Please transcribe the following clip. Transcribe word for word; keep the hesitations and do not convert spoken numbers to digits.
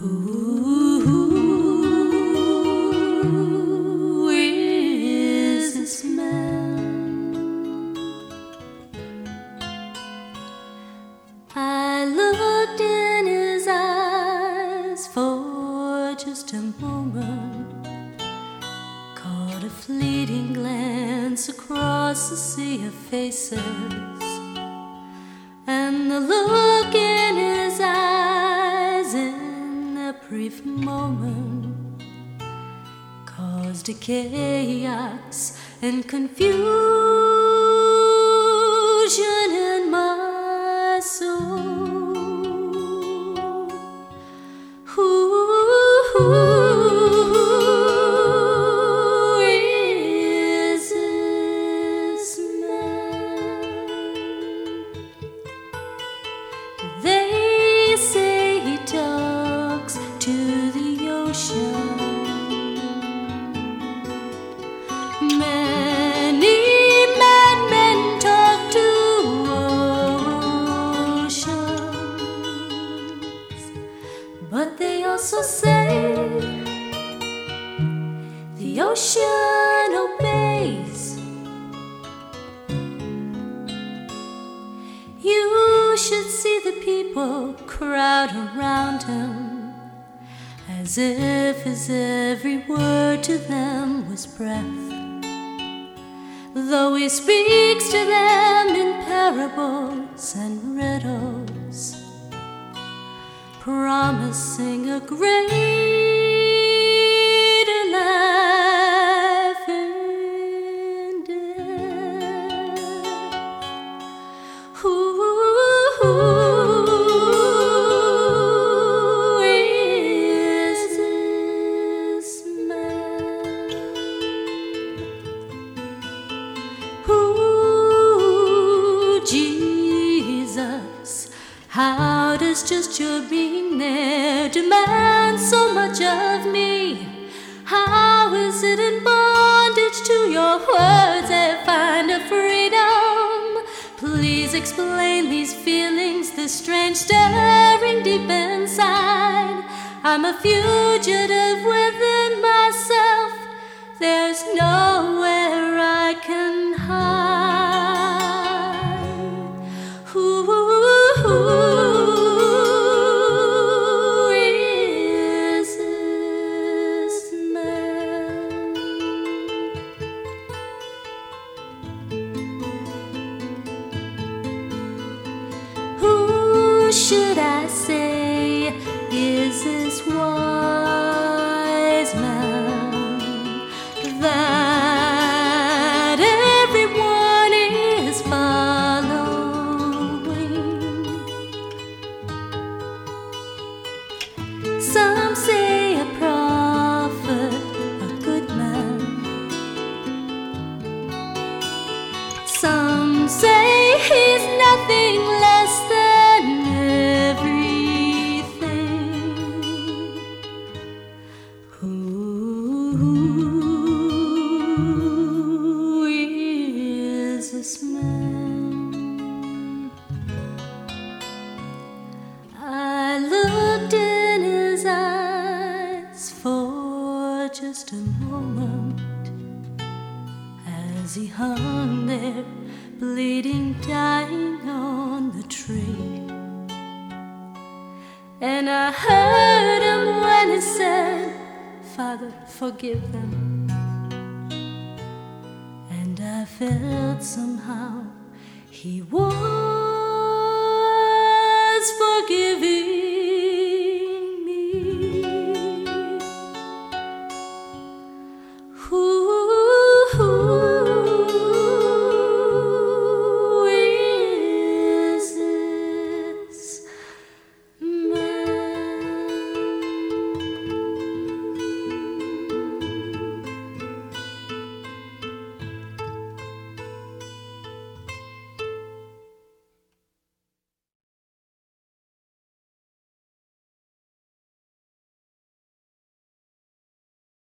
Who is this man? I looked in his eyes for just a moment, caught a fleeting glance across the sea of faces, and the look in his eyes in that brief moment caused a chaos and confusion in my soul. Who is this man? They say he talks to the ocean. Many madmen talk to oceans, but they also say the ocean obeys. You should see the people crowd around him, as if his every word to them was breath, though he speaks to them in parables and riddles, promising a greater life in death. Who is this man? Who, Jesus, how does just your being there demand so much of me? How is it in bondage to your words I find a freedom? Please explain these feelings, this strange stirring deep inside. I'm a fugitive within myself. There's nowhere I can hide. Who is this man? Who should I say is this wise man that everyone is following? Some say a prophet, a good man. Some say he's nothing less than everything. Who is this man? I looked in his eyes for just a moment as he hung there, bleeding, dying on the tree. And I heard him when he said, Father, forgive them. And I felt somehow he was forgiving